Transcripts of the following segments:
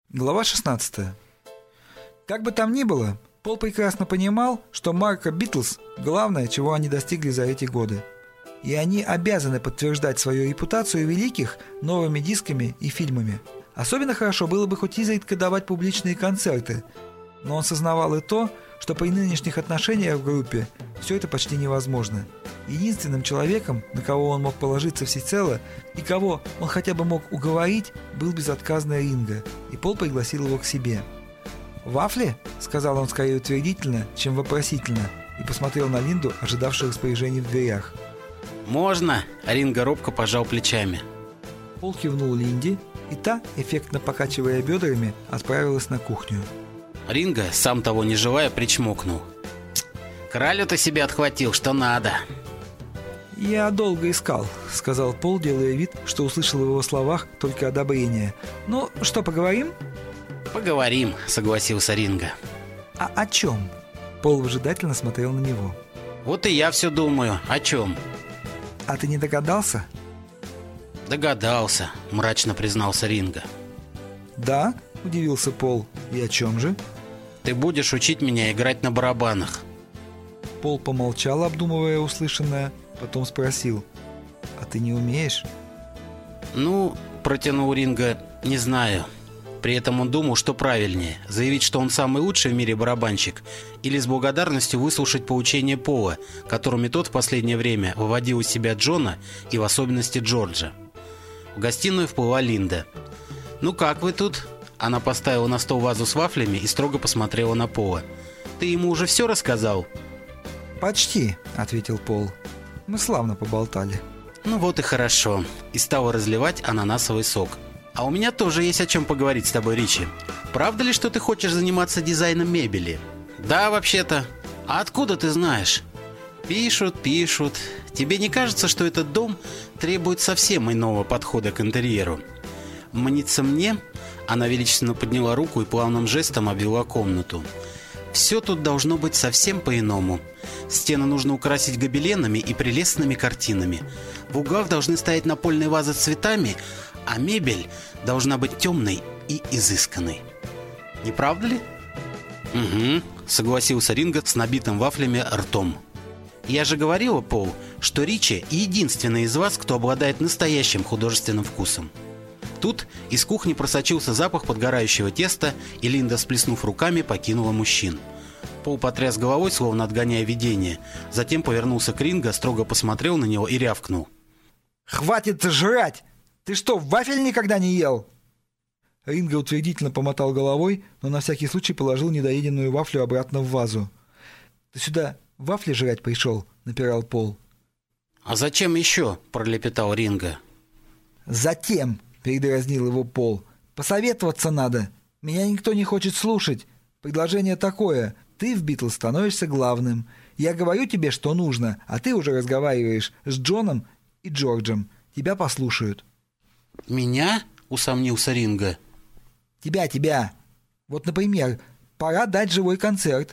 Глава 16. Как бы там ни было, Пол прекрасно понимал, что марка «Битлз» – главное, чего они достигли за эти годы. И они обязаны подтверждать свою репутацию великих новыми дисками и фильмами. Особенно хорошо было бы хоть изредка давать публичные концерты, но он сознавал и то, что при нынешних отношениях в группе все это почти невозможно. Единственным человеком, на кого он мог положиться всецело и кого он хотя бы мог уговорить, был безотказный Ринго, и Пол пригласил его к себе. «Вафли?» – сказал он скорее утвердительно, чем вопросительно, и посмотрел на Линду, ожидавшую распоряжений в дверях. «Можно?» – Ринго робко пожал плечами. Пол кивнул Линде, и та, эффектно покачивая бедрами, отправилась на кухню. Ринго, сам того не желая, причмокнул. «Кралю-то себе отхватил, что надо». «Я долго искал», — сказал Пол, делая вид, что услышал в его словах только одобрение. «Ну, что, поговорим?» «Поговорим», — согласился Ринго. «А о чем?» Пол выжидательно смотрел на него. «Вот и я все думаю. О чем?» «А ты не догадался?» «Догадался», — мрачно признался Ринго. «Да?» — удивился Пол. «И о чем же?» «Ты будешь учить меня играть на барабанах». Пол помолчал, обдумывая услышанное, потом спросил: «А ты не умеешь?» «Ну, — протянул Ринго, — не знаю». При этом он думал, что правильнее – заявить, что он самый лучший в мире барабанщик, или с благодарностью выслушать поучения Пола, которыми тот в последнее время выводил из себя Джона и в особенности Джорджа. В гостиную вплыла Линда. «Ну как вы тут?» Она поставила на стол вазу с вафлями и строго посмотрела на Пола. «Ты ему уже все рассказал?» «Почти», — ответил Пол. «Мы славно поболтали». «Ну вот и хорошо». И стала разливать ананасовый сок. «А у меня тоже есть о чем поговорить с тобой, Ричи. Правда ли, что ты хочешь заниматься дизайном мебели?» «Да, вообще-то». «А откуда ты знаешь?» «Пишут. Тебе не кажется, что этот дом требует совсем иного подхода к интерьеру?» «Мнится мне...» Она величественно подняла руку и плавным жестом обвела комнату. «Все тут должно быть совсем по-иному. Стены нужно украсить гобеленами и прелестными картинами. В углах должны стоять напольные вазы с цветами, а мебель должна быть темной и изысканной. Не правда ли?» «Угу», — согласился Ринго с набитым вафлями ртом. «Я же говорила, Пол, что Ричи единственный из вас, кто обладает настоящим художественным вкусом». Тут из кухни просочился запах подгорающего теста, и Линда, всплеснув руками, покинула мужчин. Пол потряс головой, словно отгоняя видение. Затем повернулся к Ринго, строго посмотрел на него и рявкнул: «Хватит жрать! Ты что, вафель никогда не ел?» Ринго утвердительно помотал головой, но на всякий случай положил недоеденную вафлю обратно в вазу. «Ты сюда вафли жрать пришел?» — напирал Пол. «А зачем еще?» — пролепетал Ринго. «Затем!» — передразнил его Пол. «Посоветоваться надо. Меня никто не хочет слушать. Предложение такое. Ты в Битлз становишься главным. Я говорю тебе, что нужно, а ты уже разговариваешь с Джоном и Джорджем. Тебя послушают». «Меня?» — усомнился Ринго. «Тебя. Вот, например, пора дать живой концерт».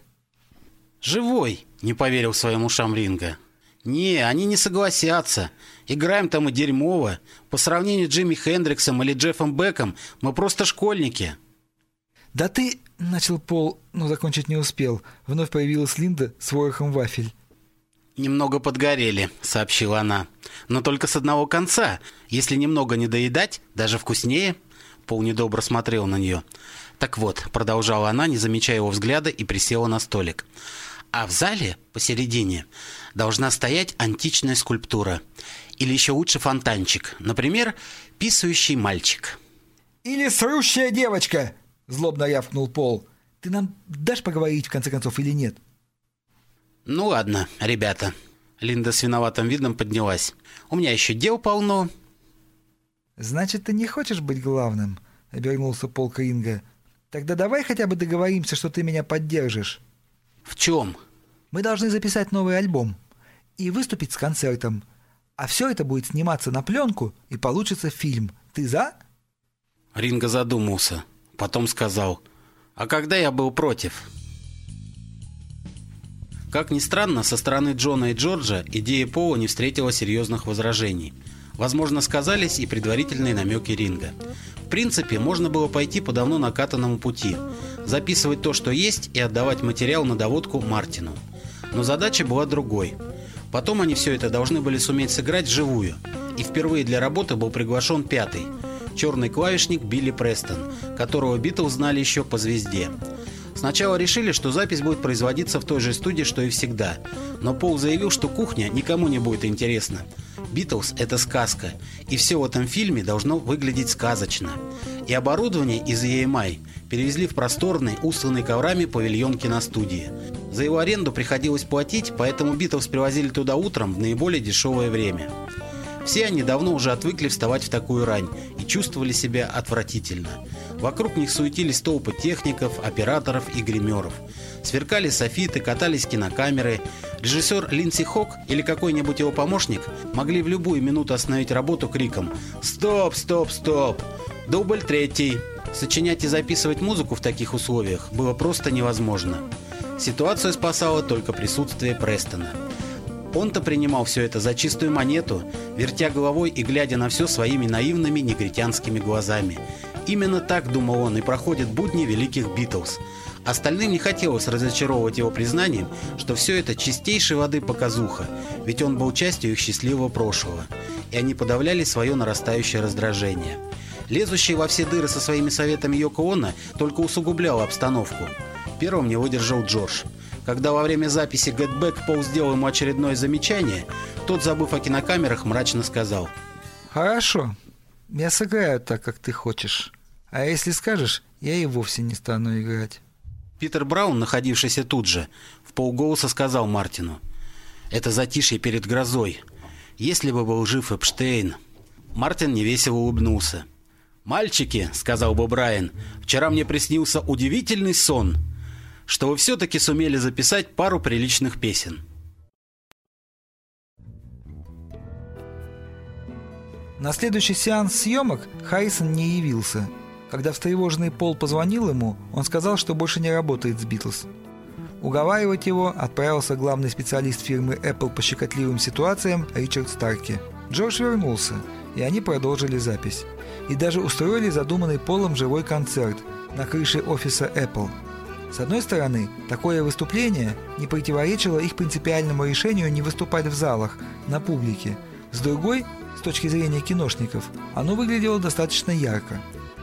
«Живой?» — не поверил своим ушам Ринго. «Не, они не согласятся. Играем-то мы дерьмово. По сравнению с Джимми Хендриксом или Джеффом Беком мы просто школьники». «Да ты...» — начал Пол, но закончить не успел. Вновь появилась Линда с ворохом вафель. «Немного подгорели», — сообщила она. «Но только с одного конца. Если немного не доедать, даже вкуснее». Пол недобро смотрел на нее. «Так вот», — продолжала она, не замечая его взгляда, и присела на столик. «А в зале, посередине, должна стоять античная скульптура. Или еще лучше фонтанчик. Например, писающий мальчик». «Или срущая девочка!» — злобно рявкнул Пол. «Ты нам дашь поговорить, в конце концов, или нет?» «Ну ладно, ребята». Линда с виноватым видом поднялась. «У меня еще дел полно». «Значит, ты не хочешь быть главным?» — обернулся Пол к Ринго. «Тогда давай хотя бы договоримся, что ты меня поддержишь». «В чем?» «Мы должны записать новый альбом и выступить с концертом. А все это будет сниматься на пленку, и получится фильм. Ты за?» Ринго задумался. Потом сказал: «А когда я был против?» Как ни странно, со стороны Джона и Джорджа идея Пола не встретила серьезных возражений. Возможно, сказались и предварительные намеки Ринга. В принципе, можно было пойти по давно накатанному пути, записывать то, что есть, и отдавать материал на доводку Мартину. Но задача была другой. Потом они все это должны были суметь сыграть вживую. И впервые для работы был приглашен пятый – черный клавишник Билли Престон, которого Битлз знали еще по звезде. Сначала решили, что запись будет производиться в той же студии, что и всегда. Но Пол заявил, что кухня никому не будет интересна. Битлз – это сказка, и все в этом фильме должно выглядеть сказочно. И оборудование из EMI перевезли в просторный, устланный коврами павильон киностудии. За его аренду приходилось платить, поэтому Битлз привозили туда утром в наиболее дешевое время. Все они давно уже отвыкли вставать в такую рань и чувствовали себя отвратительно. Вокруг них суетились толпы техников, операторов и гримеров. Сверкали софиты, катались кинокамеры. Режиссер Линдси Хок или какой-нибудь его помощник могли в любую минуту остановить работу криком «Стоп, стоп, стоп! Дубль третий!». Сочинять и записывать музыку в таких условиях было просто невозможно. Ситуацию спасало только присутствие Престона. Он-то принимал все это за чистую монету, вертя головой и глядя на все своими наивными негритянскими глазами. Именно так, думал он, и проходят будни великих Битлз. Остальным не хотелось разочаровывать его признанием, что все это чистейшей воды показуха, ведь он был частью их счастливого прошлого, и они подавляли свое нарастающее раздражение. Лезущий во все дыры со своими советами Йоко Оно только усугублял обстановку. Первым не выдержал Джордж. Когда во время записи «Get Back» Пол сделал ему очередное замечание, тот, забыв о кинокамерах, мрачно сказал: «Хорошо, я сыграю так, как ты хочешь. А если скажешь, я и вовсе не стану играть». Питер Браун, находившийся тут же, вполголоса сказал Мартину: «Это затишье перед грозой. Если бы был жив Эпштейн». Мартин невесело улыбнулся. «Мальчики», — сказал Боб Райан, — «вчера мне приснился удивительный сон, что вы все-таки сумели записать пару приличных песен». На следующий сеанс съемок Харрисон не явился. Когда встревоженный Пол позвонил ему, он сказал, что больше не работает с Битлз. Уговаривать его отправился главный специалист фирмы Apple по щекотливым ситуациям Ричард Старки. Джордж вернулся, и они продолжили запись. И даже устроили задуманный Полом живой концерт на крыше офиса Apple. С одной стороны, такое выступление не противоречило их принципиальному решению не выступать в залах, на публике. С другой, с точки зрения киношников, оно выглядело достаточно ярко.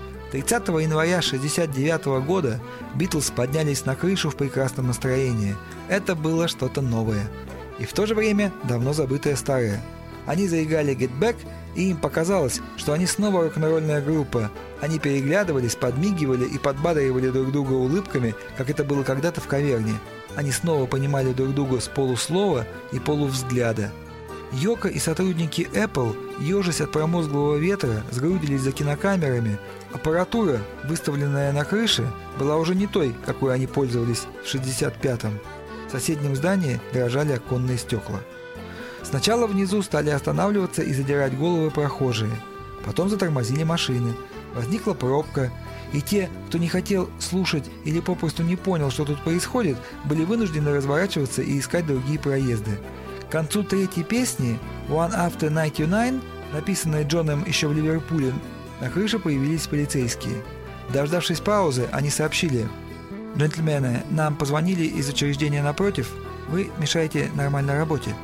30 января 1969 года Битлз поднялись на крышу в прекрасном настроении. Это было что-то новое. И в то же время давно забытое старое. Они заиграли «Get Back», и им показалось, что они снова рок-н-ролльная группа. Они переглядывались, подмигивали и подбадривали друг друга улыбками, как это было когда-то в каверне. Они снова понимали друг друга с полуслова и полувзгляда. Йоко и сотрудники Apple, ежась от промозглого ветра, сгрудились за кинокамерами. Аппаратура, выставленная на крыше, была уже не той, какой они пользовались в 65-м. В соседнем здании дрожали оконные стекла. Сначала внизу стали останавливаться и задирать головы прохожие. Потом затормозили машины. Возникла пробка, и те, кто не хотел слушать или попросту не понял, что тут происходит, были вынуждены разворачиваться и искать другие проезды. К концу третьей песни «One After 99», написанной Джоном еще в Ливерпуле, на крыше появились полицейские. Дождавшись паузы, они сообщили: «Джентльмены, нам позвонили из учреждения напротив. Вы мешаете нормальной работе».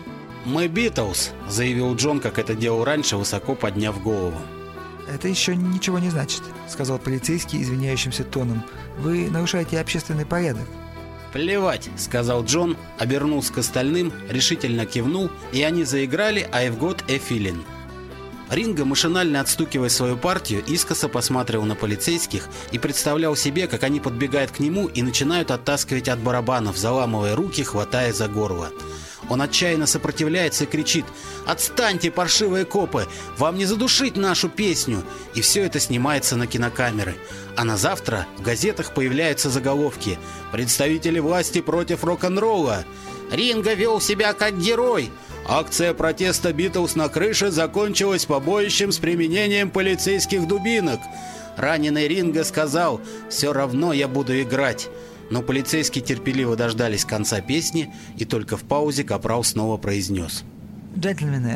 «Мы Битлз», — заявил Джон, как это делал раньше, высоко подняв голову. «Это еще ничего не значит», — сказал полицейский извиняющимся тоном. «Вы нарушаете общественный порядок». «Плевать», — сказал Джон, обернулся к остальным, решительно кивнул, и они заиграли «I've got a feeling». Ринго, машинально отстукивая свою партию, искоса посматривал на полицейских и представлял себе, как они подбегают к нему и начинают оттаскивать от барабанов, заламывая руки, хватая за горло. Он отчаянно сопротивляется и кричит: «Отстаньте, паршивые копы! Вам не задушить нашу песню!» И все это снимается на кинокамеры. А на завтра в газетах появляются заголовки: «Представители власти против рок-н-ролла», «Ринго вел себя как герой», «Акция протеста Битлз на крыше закончилась побоищем с применением полицейских дубинок», «Раненый Ринго сказал: все равно я буду играть». Но полицейские терпеливо дождались конца песни, и только в паузе капрал снова произнес: «Джентльмены,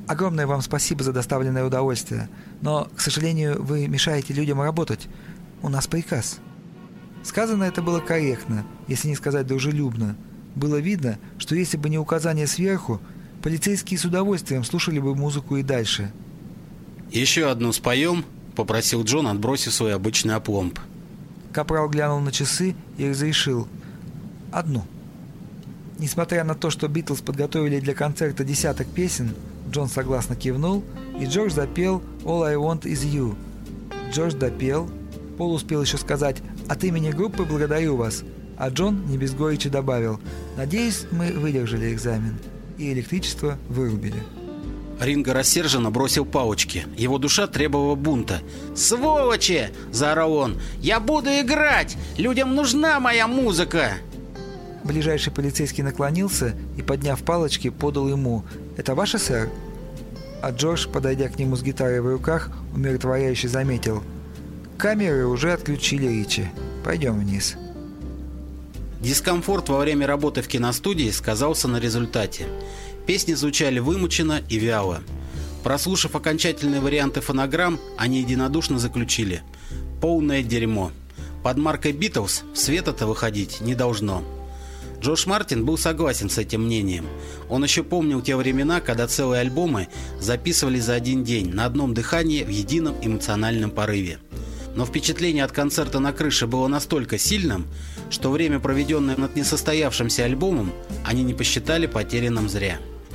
Огромное вам спасибо за доставленное удовольствие, но, к сожалению, вы мешаете людям работать. У нас приказ». Сказано это было корректно, если не сказать дружелюбно. Было видно, что если бы не указание сверху, полицейские с удовольствием слушали бы музыку и дальше. «Еще одну споем?» — попросил Джон, отбросив свой обычный опломб. Капрал глянул на часы и разрешил: «Одну». Несмотря на то, что Битлз подготовили для концерта десяток песен, Джон согласно кивнул, и Джордж запел «All I Want Is You». Джордж допел, Пол успел еще сказать «От имени группы благодарю вас», а Джон не без горечи добавил: «Надеюсь, мы выдержали экзамен». И электричество вырубили. Ринго рассерженно бросил палочки. Его душа требовала бунта. «Сволочи!» – заорал он. «Я буду играть! Людям нужна моя музыка!» Ближайший полицейский наклонился и, подняв палочки, подал ему: «Это ваше, сэр?» А Джордж, подойдя к нему с гитарой в руках, умиротворяюще заметил: «Камеры уже отключили Ричи. Пойдем вниз». Дискомфорт во время работы в киностудии сказался на результате. Песни звучали вымученно и вяло. Прослушав окончательные варианты фонограмм, они единодушно заключили: полное дерьмо. Под маркой «Битлз» в свет это выходить не должно. Джордж Мартин был согласен с этим мнением. Он еще помнил те времена, когда целые альбомы записывались за один день, на одном дыхании, в едином эмоциональном порыве. Но впечатление от концерта на крыше было настолько сильным, что время, проведенное над несостоявшимся альбомом, они не посчитали потерянным зря.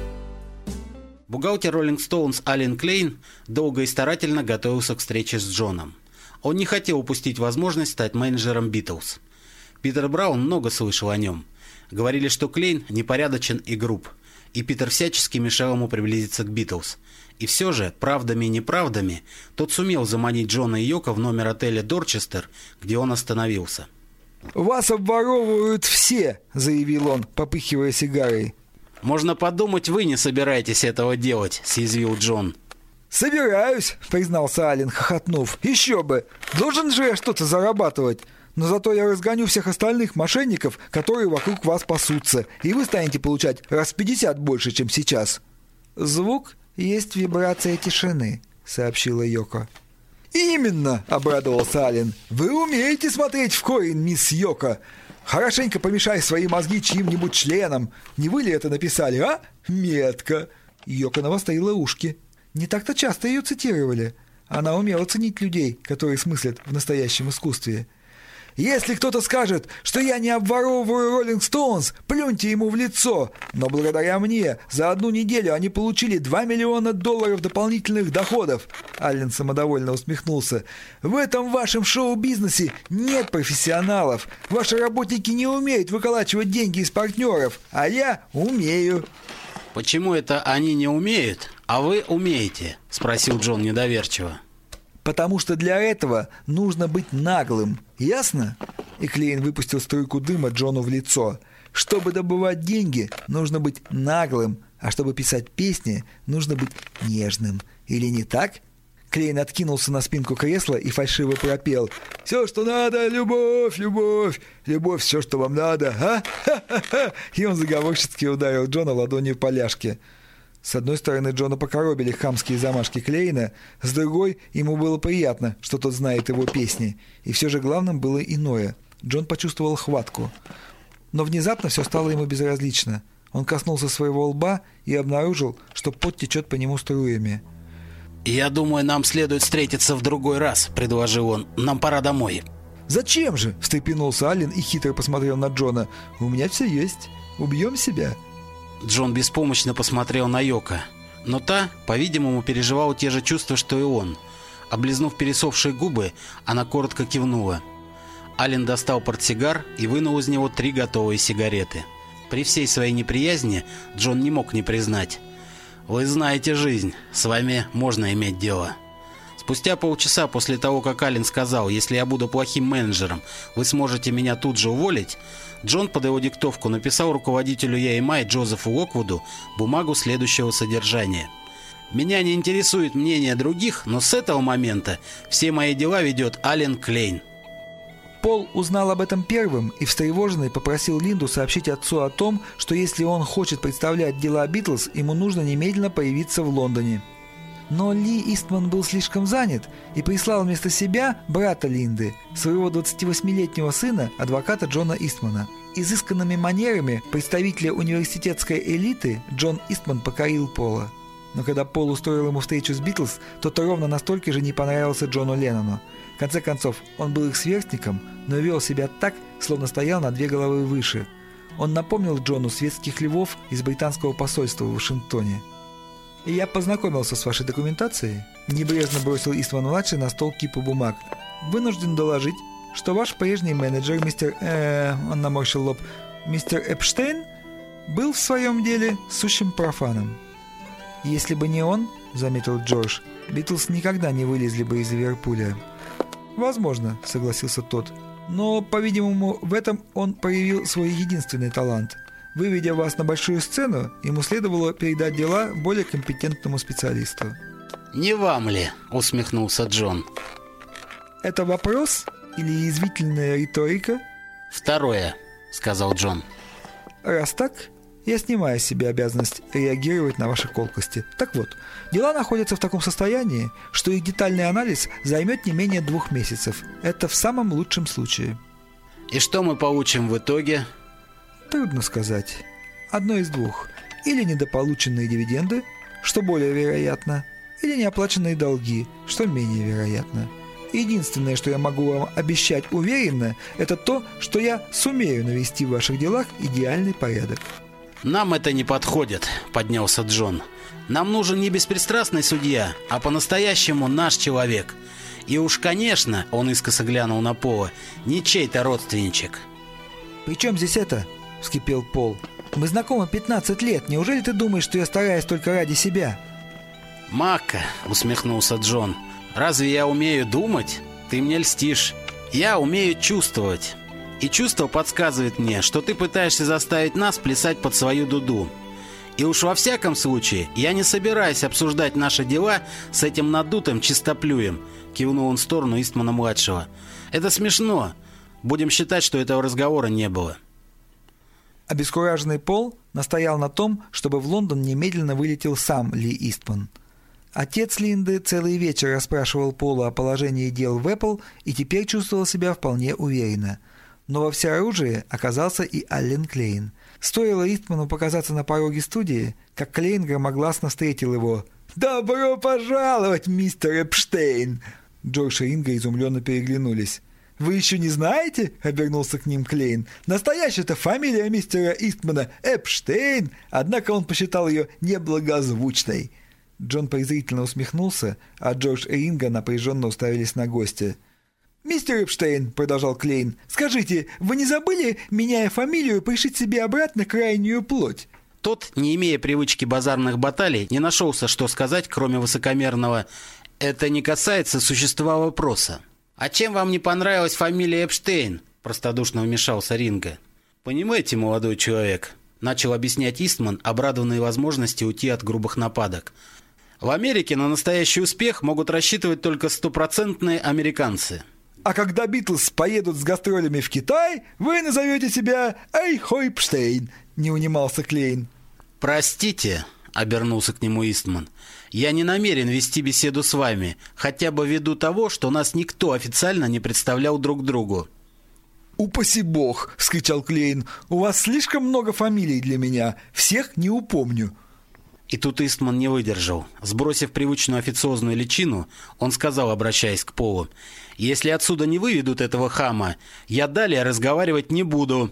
Бухгалтер Rolling Stones Ален Клейн долго и старательно готовился к встрече с Джоном. Он не хотел упустить возможность стать менеджером Битлз. Питер Браун много слышал о нем. Говорили, что Клейн непорядочен и груб, и Питер всячески мешал ему приблизиться к Битлз. И все же, правдами и неправдами, тот сумел заманить Джона и Йоко в номер отеля «Дорчестер», где он остановился. «Вас обворовывают все», — заявил он, попыхивая сигарой. «Можно подумать, вы не собираетесь этого делать», — съязвил Джон. «Собираюсь», — признался Ален, хохотнув. «Еще бы! Должен же я что-то зарабатывать. Но зато я разгоню всех остальных мошенников, которые вокруг вас пасутся, и вы станете получать раз в 50 больше, чем сейчас». «Звук есть вибрация тишины», — сообщила Йоко. «Именно!» — обрадовался Ален. «Вы умеете смотреть в корень, мисс Йоко. Хорошенько помешай свои мозги чьим-нибудь членом. Не вы ли это написали, а? Метко!» Йоко навострила ушки. Не так-то часто ее цитировали. Она умела ценить людей, которые смыслят в настоящем искусстве. «Если кто-то скажет, что я не обворовываю Rolling Stones, плюньте ему в лицо. Но благодаря мне за одну неделю они получили $2 миллиона дополнительных доходов». Аллен самодовольно усмехнулся. «В этом вашем шоу-бизнесе нет профессионалов. Ваши работники не умеют выколачивать деньги из партнеров, а я умею». «Почему это они не умеют, а вы умеете?» – спросил Джон недоверчиво. «Потому что для этого нужно быть наглым. Ясно?» И Клейн выпустил струйку дыма Джону в лицо. «Чтобы добывать деньги, нужно быть наглым, а чтобы писать песни, нужно быть нежным. Или не так?» Клейн откинулся на спинку кресла и фальшиво пропел: «Все, что надо, любовь, любовь, любовь, все, что вам надо, а? Ха-ха-ха!» И он заговорщицки ударил Джона ладонью по ляжке. С одной стороны, Джона покоробили хамские замашки Клейна, с другой, ему было приятно, что тот знает его песни. И все же главным было иное. Джон почувствовал хватку. Но внезапно все стало ему безразлично. Он коснулся своего лба и обнаружил, что пот течет по нему струями. «Я думаю, нам следует встретиться в другой раз», — предложил он. «Нам пора домой». «Зачем же?» — встрепенулся Аллен и хитро посмотрел на Джона. «У меня все есть. Убьем себя». Джон беспомощно посмотрел на Йоко, но та, по-видимому, переживала те же чувства, что и он. Облизнув пересохшие губы, она коротко кивнула. Аллен достал портсигар и вынул из него 3 готовые сигареты. При всей своей неприязни Джон не мог не признать: «Вы знаете жизнь, с вами можно иметь дело». Спустя полчаса после того, как Аллен сказал: «Если я буду плохим менеджером, вы сможете меня тут же уволить», Джон под его диктовку написал руководителю EMI Джозефу Локвуду бумагу следующего содержания: «Меня не интересует мнение других, но с этого момента все мои дела ведет Ален Клейн». Пол узнал об этом первым и встревоженный попросил Линду сообщить отцу о том, что если он хочет представлять дела Битлз, ему нужно немедленно появиться в Лондоне. Но Ли Истман был слишком занят и прислал вместо себя брата Линды, своего 28-летнего сына, адвоката Джона Истмана. Изысканными манерами представителя университетской элиты Джон Истман покорил Пола. Но когда Пол устроил ему встречу с Битлз, тот ровно настолько же не понравился Джону Леннону. В конце концов, он был их сверстником, но вел себя так, словно стоял на 2 головы выше. Он напомнил Джону светских львов из британского посольства в Вашингтоне. «И я познакомился с вашей документацией», – небрежно бросил Истман-младший на стол кипу бумаг. «Вынужден доложить, что ваш прежний менеджер, он наморщил лоб, мистер Эпштейн, был в своем деле сущим профаном». «Если бы не он, — заметил Джордж, — Битлз никогда не вылезли бы из Ливерпуля». «Возможно, — согласился тот, — но, по-видимому, в этом он проявил свой единственный талант. Выведя вас на большую сцену, ему следовало передать дела более компетентному специалисту». «Не вам ли?» — усмехнулся Джон. «Это вопрос или язвительная риторика?» «Второе», — сказал Джон. «Раз так, я снимаю с себя обязанность реагировать на ваши колкости. Так вот, дела находятся в таком состоянии, что их детальный анализ займет не менее 2 месяцев. Это в самом лучшем случае». «И что мы получим в итоге?» «Трудно сказать. Одно из двух. Или недополученные дивиденды, что более вероятно, или неоплаченные долги, что менее вероятно. Единственное, что я могу вам обещать уверенно, это то, что я сумею навести в ваших делах идеальный порядок». «Нам это не подходит», — поднялся Джон. «Нам нужен не беспристрастный судья, а по-настоящему наш человек. И уж, конечно, — он искоса глянул на Пола, — не чей-то родственничек». «При чем здесь это?» — вскипел Пол. «Мы знакомы 15 лет. Неужели ты думаешь, что я стараюсь только ради себя?» «Макка», — усмехнулся Джон, — «разве я умею думать? Ты мне льстишь. Я умею чувствовать. И чувство подсказывает мне, что ты пытаешься заставить нас плясать под свою дуду. И уж во всяком случае, я не собираюсь обсуждать наши дела с этим надутым чистоплюем», — кивнул он в сторону Истмана-младшего. «Это смешно. Будем считать, что этого разговора не было». Обескураженный Пол настоял на том, чтобы в Лондон немедленно вылетел сам Ли Истман. Отец Линды целый вечер расспрашивал Пола о положении дел в Apple и теперь чувствовал себя вполне уверенно. Но во всеоружии оказался и Аллен Клейн. Стоило Истману показаться на пороге студии, как Клейн громогласно встретил его. «Добро пожаловать, мистер Эпштейн!» Джордж и Инга изумленно переглянулись. «Вы еще не знаете?» — обернулся к ним Клейн. «Настоящая-то фамилия мистера Истмана Эпштейн, однако он посчитал ее неблагозвучной». Джон презрительно усмехнулся, а Джордж и Инга напряженно уставились на гостя. «Мистер Эпштейн», — продолжал Клейн, — «скажите, вы не забыли, меняя фамилию, пришить себе обратно крайнюю плоть?» Тот, не имея привычки базарных баталий, не нашелся, что сказать, кроме высокомерного «это не касается существа вопроса». «А чем вам не понравилась фамилия Эпштейн?» – простодушно вмешался Ринго. «Понимаете, молодой человек», – начал объяснять Истман, обрадованный возможности уйти от грубых нападок. «В Америке на настоящий успех могут рассчитывать только стопроцентные американцы». «А когда Битлз поедут с гастролями в Китай, вы назовете себя Эйхойпштейн», – не унимался Клейн. «Простите», – обернулся к нему Истман, – «я не намерен вести беседу с вами, хотя бы ввиду того, что нас никто официально не представлял друг другу». «Упаси бог!» – вскричал Клейн. «У вас слишком много фамилий для меня. Всех не упомню». И тут Истман не выдержал. Сбросив привычную официозную личину, он сказал, обращаясь к Полу: «Если отсюда не выведут этого хама, я далее разговаривать не буду».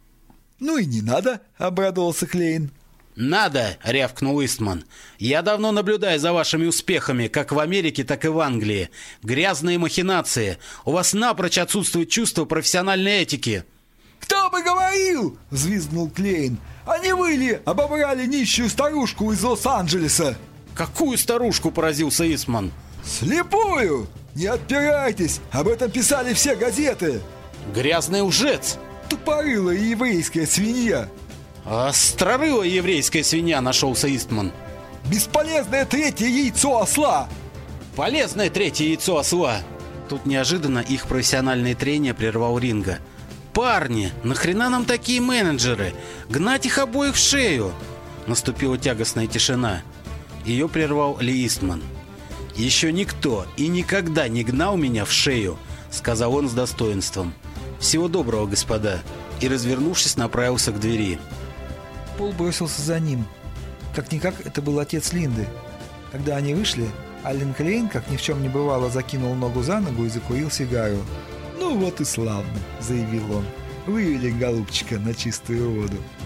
«Ну и не надо», – обрадовался Клейн. «Надо!» — рявкнул Истман. «Я давно наблюдаю за вашими успехами, как в Америке, так и в Англии. Грязные махинации. У вас напрочь отсутствует чувство профессиональной этики». «Кто бы говорил!» — взвизгнул Клейн. «А не вы ли обобрали нищую старушку из Лос-Анджелеса?» «Какую старушку?» — поразился Истман. «Слепую! Не отпирайтесь! Об этом писали все газеты!» «Грязный лжец!» «Тупорылая еврейская свинья!» «Острорылая еврейская свинья!» — нашелся Истман. «Бесполезное третье яйцо осла!» «Полезное третье яйцо осла!» Тут неожиданно их профессиональное трение прервал Ринго. «Парни, нахрена нам такие менеджеры? Гнать их обоих в шею!» Наступила тягостная тишина. Ее прервал Ли Истман. «Еще никто и никогда не гнал меня в шею», — сказал он с достоинством. «Всего доброго, господа», и, развернувшись, направился к двери. Пол бросился за ним. Как-никак это был отец Линды. Когда они вышли, Аллен Клейн, как ни в чем не бывало, закинул ногу за ногу и закурил сигару. «Ну вот и славно», — заявил он. «Вывели голубчика на чистую воду».